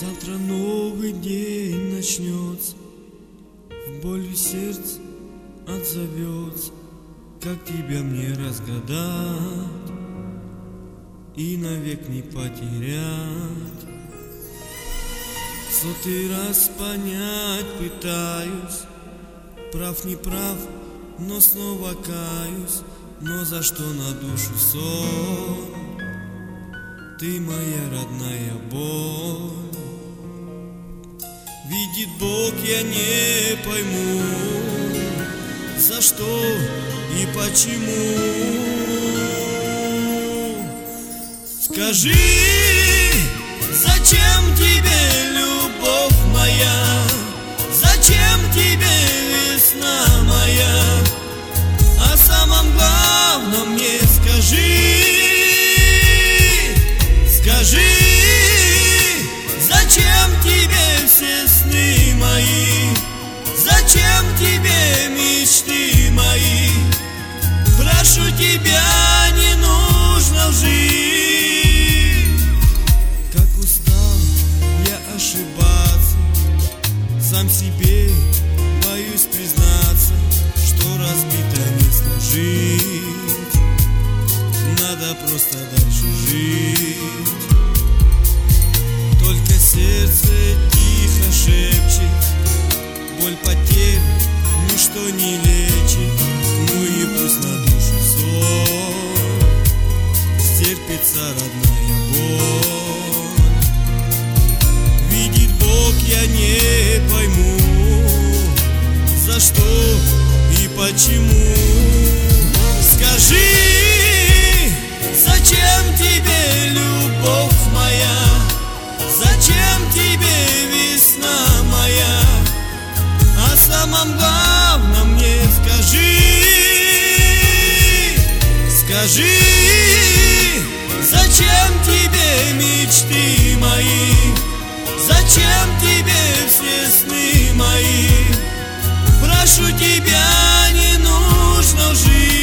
Завтра новый день начнется, в болью сердце отзовется. Как тебя мне разгадать и навек не потерять? Сотый раз понять пытаюсь, прав не прав, но снова каюсь. Но за что на душу сон? Ты моя родная боль. Видит Бог, я не пойму, за что и почему. Скажи, зачем тебе любовь моя? Зачем тебе весна моя? О самом главном мне скажи. Скажи, зачем тебе все сны мои? Зачем тебе мечты мои? Прошу тебя, не нужно лжи. Как устал я ошибаться, сам себе боюсь признаться, что разбито не сложить. Надо просто дальше жить. Только сердце тихо шепчет, боль потерь ничто не лечит. Ну и пусть на душу сон стерпится родная боль. Видит Бог, я не пойму, за что и почему. Скажи, зачем тебе любовь моя? Зачем тебе весна моя? О самом главном мне скажи. Скажи, зачем тебе мечты мои? Зачем тебе все сны мои? Прошу тебя, не нужно лжи.